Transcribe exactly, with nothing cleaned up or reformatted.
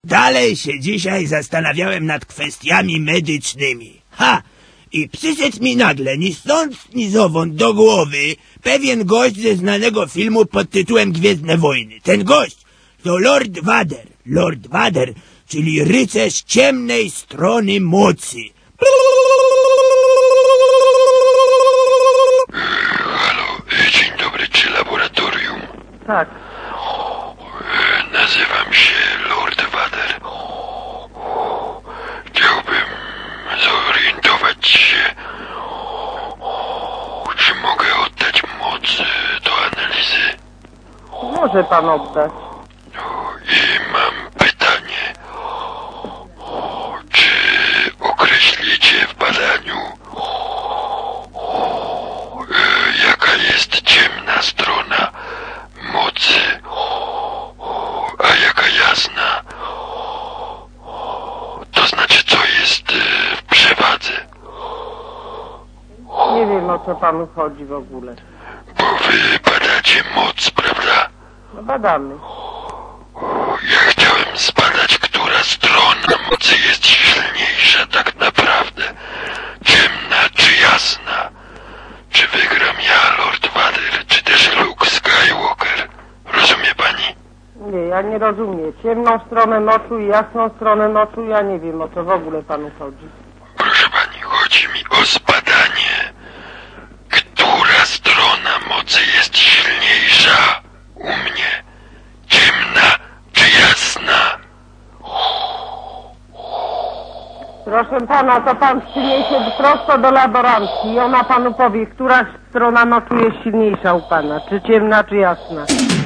Dalej się dzisiaj zastanawiałem nad kwestiami medycznymi. Ha! I przyszedł mi nagle, ni stąd, ni zowąd do głowy pewien gość ze znanego filmu pod tytułem Gwiezdne Wojny. Ten gość to Lord Vader. Lord Vader, czyli rycerz ciemnej strony mocy. Halo, dzień dobry, czy laboratorium? Tak. Nazywam się Lord Vader. Chciałbym zorientować się, czy mogę oddać moc do analizy. Może pan oddać. I mam pytanie. Czy określicie w badaniu, jaka jest ciemna strona mocy, a jaka jasna? To znaczy, co jest w przewadze? Nie wiem, o co panu chodzi w ogóle. Bo wy badacie moc, prawda? No badamy. Ja chciałem zbadać, która strona mocy jest silniejsza tak naprawdę. Ciemna czy jasna? Czy wygram ja, Lord Vader, czy też Luke Skywalker? Rozumie pani? Nie, ja nie rozumiem. Ciemną stronę moczu i jasną stronę moczu, ja nie wiem, o co w ogóle panu chodzi. Proszę pani, chodzi mi o zbadanie, która strona mocy jest silniejsza u mnie. Ciemna czy jasna? Proszę pana, to pan przyniesie prosto do laborancji i ona panu powie, która strona moczu jest silniejsza u pana, czy ciemna, czy jasna.